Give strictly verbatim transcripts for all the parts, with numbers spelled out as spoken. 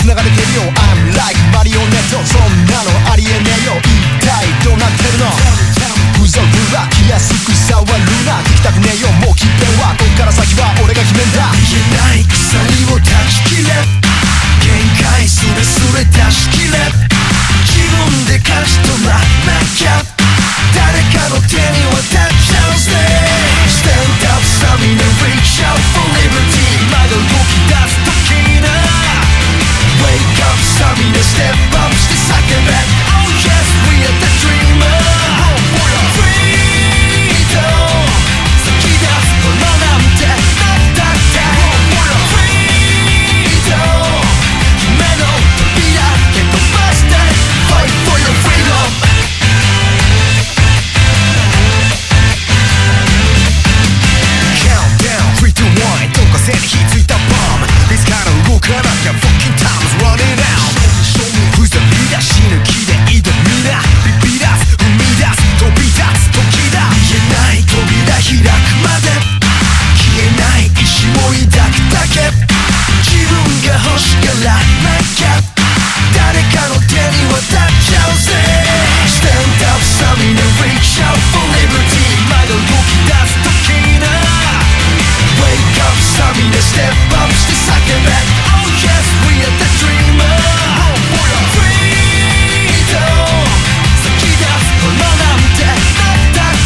繋がれてるよ I'm like マリオネットそんなのありえねえよ一体どうなってるのふざふざ気安く触るな聞きたくねえよもう決定はこっから先は俺が決めんだ言えない鎖を断ち切れ限界すれすれ出し切れ自分で勝ち取らなきゃ誰かの手に渡っちゃうぜ Stand up サビの Reach out for liberty まだ動き出す時な Wake up サビの Step up して叫べ Oh yes we are the dreamer Freedom 先立つものなんてなったって Freedom 夢の扉蹴飛ばして Fight for your freedomどっか背に火ついたボムリスから動かなきゃ Fucking time is running out ふざり出し抜きで挑みなビビらず生み出す飛び立つ時だ言えない扉開くまで消えない意志を抱くだけ自分が欲しがらなきゃ誰かの手に渡っちゃうぜ Stand up サビの Reach out for liberty まだ動き出す時なWake up サビで Step up して叫べ Oh yes we are the dreamer Freedom 先立つものなんてなったって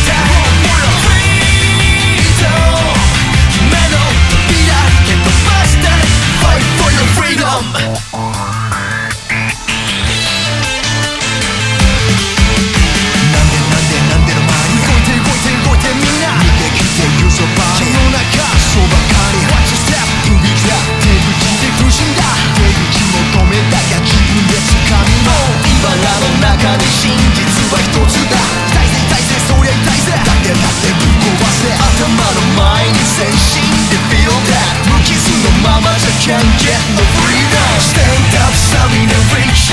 Freedom 夢の扉蹴飛ばして Fight for your freedom真実は一つだ大勢大勢そりゃ痛いぜだってだってぶっ壊せ頭の前に全身で Feel that 無傷のままじゃ Can't get no freedom Stand up サビの Reach